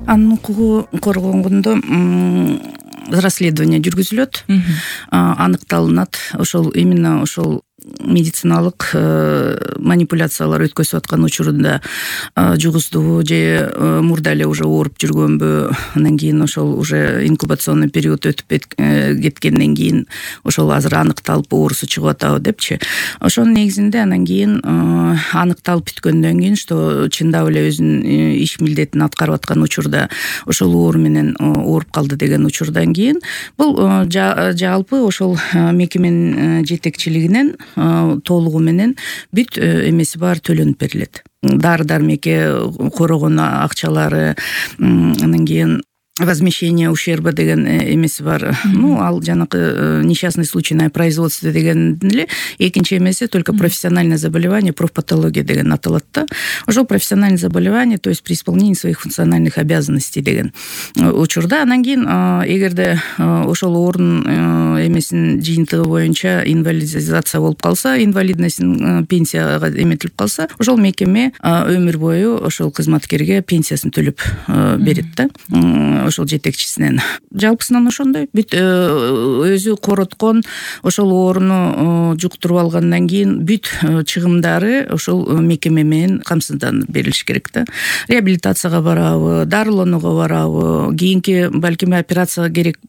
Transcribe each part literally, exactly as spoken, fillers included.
Анын укугу коргонгондо расследование жүргүзүлөт, аныкталынат. Ошол именно ошол медициналык манипуляциялар өткөзүп аткан учурунда жугуздубу же мурда эле уже ооруп жүргөнбү, анан кийин ошол уже инкубационный период өтүп кеткенден кийин ошол азыр аныкталып оорусу чыгып атабы депчи. Ошонун негизинде анан кийин аныкталып бүткөндөн кийин, что чындап эле өзүнүн иш милдетин аткарып аткан учурда ошол оору менен ооруп калды деген учурдан кийин бул жалпы ошол мекеменин жетекчилигинен толугу менен бүт эмеси бар төлөнүп берилет. Дары дармекке корогон акчалары, анан кийин возмещение ущерба деген эмеси бар. Ну, ал жанакы несчастный случай на производстве деген эле. Экинчи эмеси только профессиональное заболевание, профпатология деген аталат да. Ошол профессиональное заболевание, то есть при исполнении своих функциональных обязанностей деген учурда. Анан кийин эгерде ошол оорунун эмесин жыйынтыгы боюнча инвалидизация болуп калса, инвалидностьтин пенсияга эметилип калса, ошол мекеме өмүр бою ошол кызматкерге пенсиясын төлөп берет да. Ошол жетекчисинен. Жалпысынан ошондой. Бүт өзү короткон ошол ооруну жуктуруп алгандан кийин бүт чыгымдары ошол мекеме менен камсызданып берилиш керек да. Реабилитацияга барабы, дарыланууга барабы, кийинки балким операцияга керек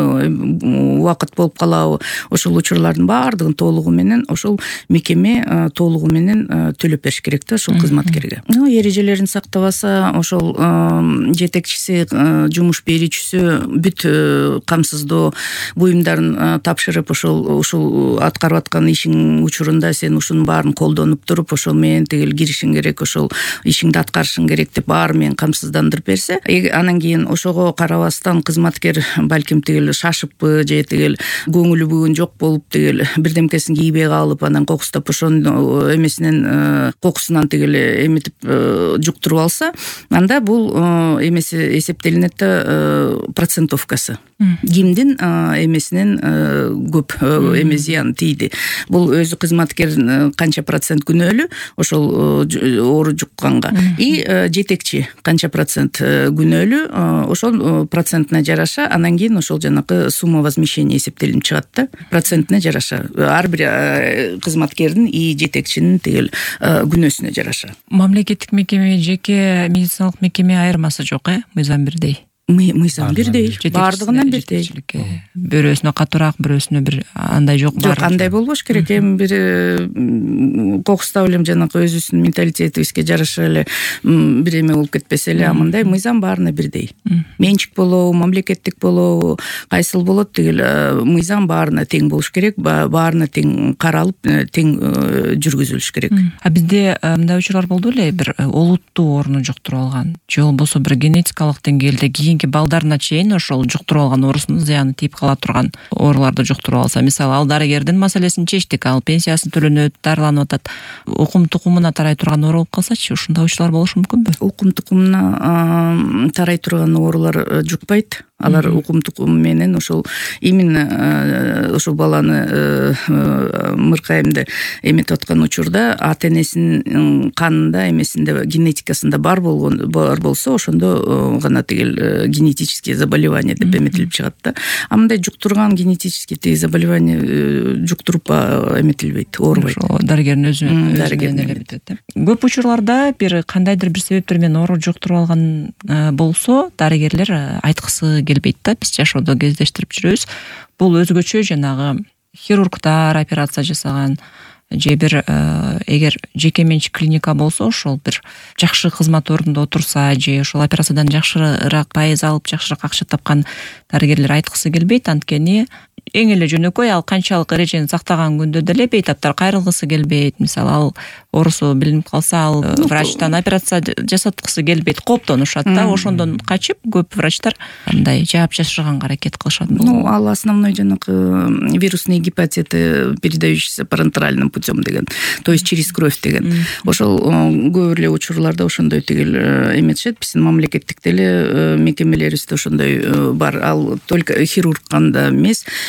убакыт болуп калабы. Ошол учурлардын баардыгын толугу менен ошол мекеме толугу менен төлөп бериш керек да ошол кызматкерге. Ну, эрежелерин сактабаса, ошол жетекчиси, жумуш берүүчүсү бүт камсыздоо буюмдарын тапшырып, ошол ушул аткарып аткан ишиң учурунда сен ушунун баарын колдонуп туруп, ошол менен тигил киришиң керек, ошол ишиңди аткарышың керек деп баары менен камсыздандырып берсе, анан кийин ошого карабастан кызматкер балким тигил шашыппы же тигил көңүлү бүгүн жок болуп тигил бирдемкесин кийбей калып, анан кокустап ошонун эмесинен кокусунан тигил эметип жуктуруп алса, анда бул эмеси эсептелинет да процентовкасы. Кимдин эмесинен көп эме зыян тийди. Бул өзү кызматкер канча процент күнөөлүү ошол оору жукканга, и жетекчи канча процент күнөөлүү, ошол процентине жараша анан кийин ошол жанакы сумма возмещения эсептелип чыгат да. Процентине жараша. Ар бир кызматкердин и жетекчинин тигил күнөөсүнө жараша. Мамлекеттик мекеме, жеке медициналык мекеме айырмасы жок, э? Мыйзам бирдей. Мыйзам бирдей, баардыгынан бирдей. Бирөөсүнө катуураак, бирөөсүнө бир андай жок бар. Жок, андай болбош керек. Эми бир кокустап эле жанакы өзүбүздүн менталитетибизге жараша эле бир эме болуп кетпесе эле, мындай мыйзам баарына бирдей. Менчик болобу, мамлекеттик болобу, кайсыл болот тигил мыйзам баарына тең болуш керек, баарына тең каралып, тең жүргүзүлүш керек. А бизде мындай учурлар болду эле, бир олуттуу ооруну жуктуруп алган, же болбосо бир генетикалык деңгээлде кийин балдарына чейин ошол жуктуруп алган оорусунун зыяны тийип кала турган ооруларды жуктуруп алса, мисалы ал дарыгердин маселесин чечтик, ал пенсиясы төлөнөт, дарыланып атат, укум тукумуна тарай турган оору болуп калсачы, ушундай учурлар болушу мүмкүнбү? Укум тукумуна тарай турган оорулар жукпайт. Алар укум тукум менен ошол именно ошол баланы мыркайымды эметип аткан учурда ата-энесинин канында, эмесинде, генетикасында бар болгон бар болсо, ошондо гана тигил генетические заболевания деп эметилип чыгат да. А мындай жуктурган генетические заболевания жуктуруп эметилбейт, оорубайт. Дарыгердин өзү дарыгердин эле бүтөт. Көп учурларда бир кандайдыр бир себептер менен оору жуктуруп алган болсо, дарыгерлер айткысы келбейт да, биз жашоодо кездештирип жүрөбүз. Бул өзгөчө жанагы хирургдар операция жасаган же бир эгер жеке менчик клиника болсо, ошол бир жакшы кызмат ордунда отурса, же ошол операциядан жакшыраак пайыз алып, жакшыраак акча тапкан дарыгерлер айткысы келбейт, анткени эң эле жөнөкөй, ал канчалык эрежени сактаган күндө деле бейтаптар кайрылгысы келбейт. Мисалы, ал оорусу билинип калса, ал врачтан операция жасаткысы келбейт, кооптонушат да, ошондон качып көп врачтар андай жаап жашырганга аракет кылышат. Ну, ал основной жанакы вирусные гепатиты, передающиеся парентеральным путем деген, то есть через кровь деген. Ошол көп эле учурларда ошондой тигил эметишет. Биздин мамлекеттик деле мекемелерибизде ошондой бар. Ал только хирург канда эмес,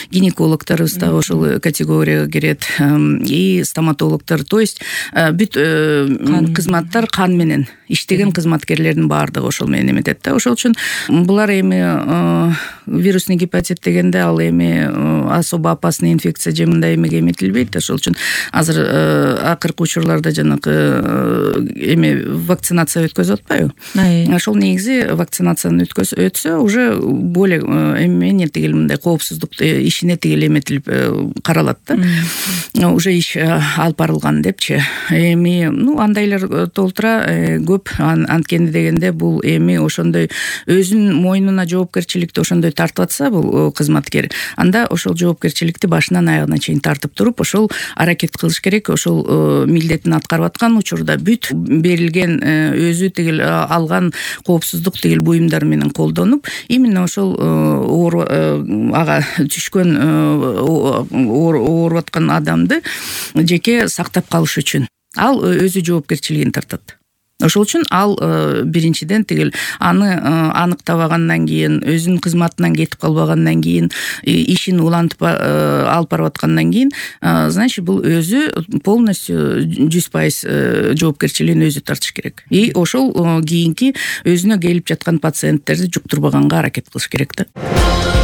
гинекологторыбыз да ошол категорияга кирет, и стоматологдор. То есть бүт кызматтар кан менен иштеген кызматкерлердин баардыгы ошол менен эметет да. Ошол үчүн булар эми вирусный гепатит дегенде ал эми особо опасный инфекция же мындай эмеге эметилбейт. Ошол үчүн азыр акыркы учурларда жанагы эми вакцинация өткөзүп атпайбы? Ошол негизи вакцинацияны өтсө уже более эмне тигил мындай коопсуздук ишине тигил эметилип каралат да. Уже иш алып барылган депчи. Эми ну андайлар толтура көп анткени дегенде бул эми ошондой өзүнүн мойнуна жоопкерчиликти ошондой тартып атса бул кызматкер, анда ошол жоопкерчиликти башынан аягына чейин тартып туруп ошол аракет кылыш керек. Ошол милдетин аткарып аткан учурда бүт берилген өзү тигил алган коопсуздук тигил буюмдар менен колдонуп, именно ошол ага түшкөн ооруп аткан адамды жеке сактап калыш үчүн ал өзү жоопкерчилигин тартат. Ошол үчүн ал биринчиден тигил аны аныктабагандан кийин, өзүнүн кызматынан кетип калбагандан кийин, ишин улантып алып барып аткандан кийин, значит бул өзү полностью жүз пайыз жоопкерчилигин өзү тартыш керек. И ошол кийинки өзүнө келип жаткан пациенттерди жуктурбаганга аракет кылыш керек да.